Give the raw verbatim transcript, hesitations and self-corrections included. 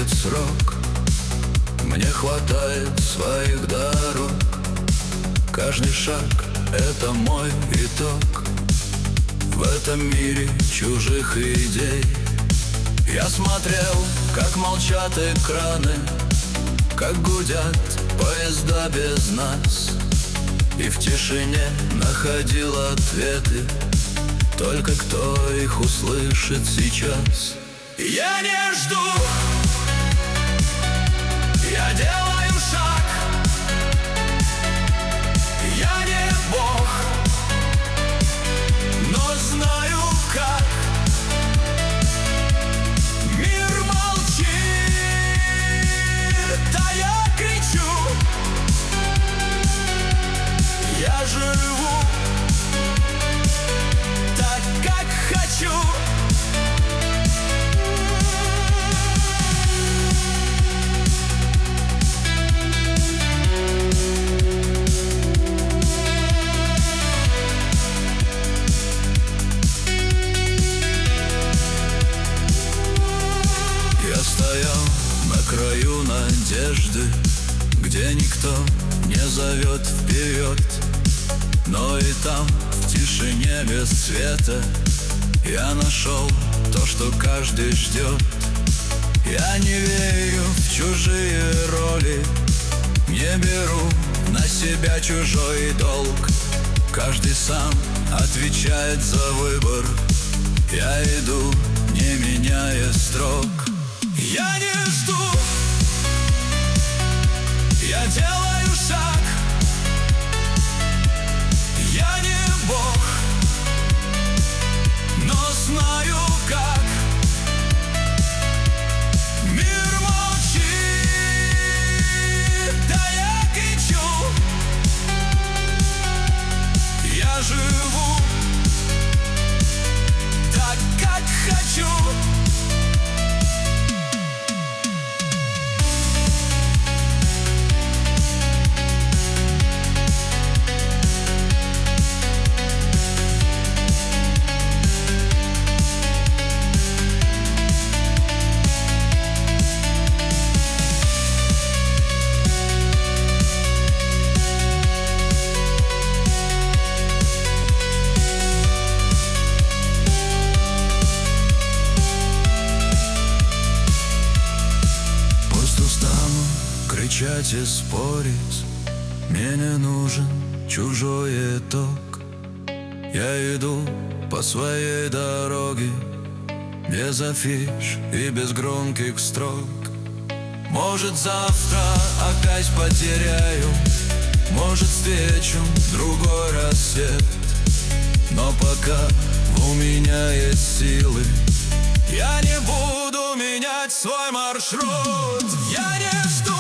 видит срок. Мне хватает своих дорог. Каждый шаг — это мой итог. В этом мире чужих идей я смотрел, как молчат экраны, как гудят поезда без нас. И в тишине находил ответы, только кто их услышит сейчас. Я не жду, я делаю шаг. Я не Бог, но знаю как. Мир молчит, а я кричу. Я живу так, как хочу. Я стоял на краю надежды, где никто не зовет вперед. Но и там, в тишине без света, я нашел то, что каждый ждет. Я не верю в чужие роли, не беру на себя чужой долг. Каждый сам отвечает за выбор. Я иду, не меняя строк. Я не жду, я делаю шаг. Я не Бог, но знаю как. Мир молчит, да я кричу. Я живу так, как хочу. Кричать и спорить, мне не нужен чужой итог. Я иду по своей дороге, без афиш и без громких строк. Может, завтра опять потеряю, может, встречу другой рассвет. Но пока у меня есть силы, я не буду менять свой маршрут. Я не жду,